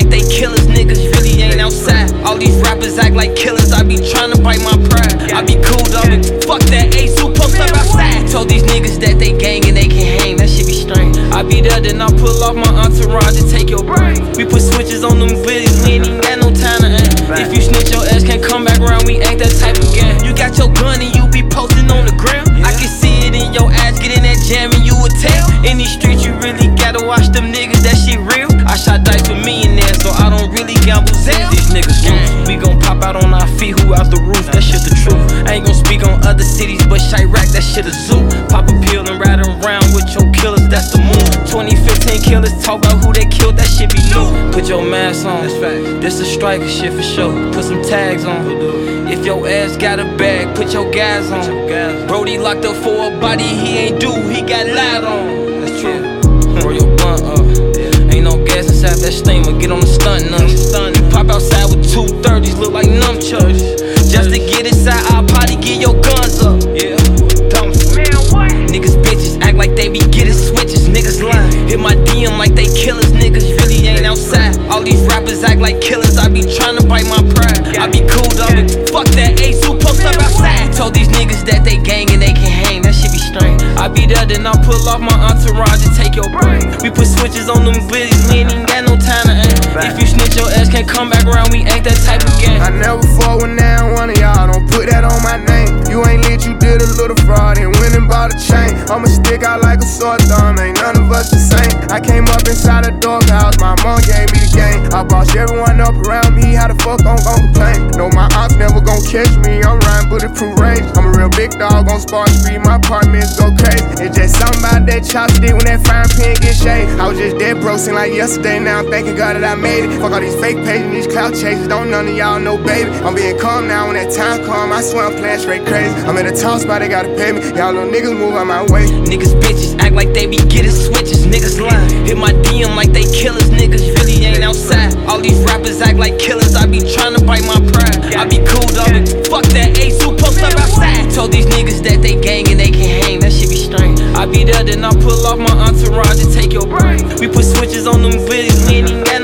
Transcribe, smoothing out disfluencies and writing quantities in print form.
like they killers, niggas really ain't outside. All these rappers act like killers, I be tryna bite my pride. I be cool, dog, fuck that ace who post up outside. Told these niggas that they gang and they can hang, that shit be strange. I be there, then I pull off my entourage and take your brain. We put switches on them bitches, we ain't even got no time to aim. If you snitch, your ass can't come back around, we ain't that type of gang. You got your gun and you be posting on the gram. I can see it in your ass, get in that jam and you would tell. In these streets, you really gotta watch them niggas, that shit real. I shot dice with millionaires, so I don't really gamble Zell. These niggas loose, we gon' pop out on our feet, who out the roof, that shit the truth. I ain't gon' speak on other cities, but Chirac, that shit a zoo. Pop a pill and ride around with your killers, that's the move. 2015 killers talk about who they killed, that shit be new. Put your mask on, this a striker shit for sure. Put some tags on. If your ass got a bag, put your gas on. Brody locked up for a body he ain't do, he got lied on. That's true. Roll your blunt up. Ain't no gas inside that steamer, get on the stunt nuts. You pop outside with 230s, look like nunchucks. Just to get inside our party, get your guns up. Yeah, dumb man, what? Niggas bitches act like they be getting switches, niggas lying. Hit my DM like they killers, niggas really ain't outside. All these rappers act like killers, I be tryna bite my pride. I be cool, dog, fuck that ace who post up outside. Told these niggas that they gang and they can hang, that shit be strange. I be there, then I pull off my entourage and take your brain. We put switches on them bitches, we ain't even got no time to aim. If you snitch, your ass can't come back around, we ain't that type of gang. I never fought with now one of y'all, don't put that on my name. You ain't lit, you did a little fraud and went and bought a chain. I'ma stick out like a sore thumb, ain't none of us the same. I came up inside a doghouse, my mom gave me the game. I bossed everyone up around me, how the fuck I'm gon' complain? No, my aunt's never gon' catch me, I'm riding bulletproof range. I'm a real big dog on Spark Street, my apartments go crazy. It's just something about that chopstick when that frying pan get shaved. I was just dead broke, seem like yesterday, now I'm thanking God that I made it. Fuck all these fake pages and these clout chasers, don't none of y'all know, baby. I'm being calm now when that time come, I swear I'm playing straight crazy. I'm in a tough spot, they gotta pay me, y'all little niggas move out my way. Niggas bitches act like they be getting switches, niggas lying. Hit my DM like they killers, niggas really ain't outside. All these rappers act like killers, I be tryna bite my pride. I be cool, dog, fuck that ace who post up outside. Told these niggas that they gang and they can hang, that shit be strange. I be there, then I pull off my entourage and take your brain. We put switches on them bitches, we ain't even got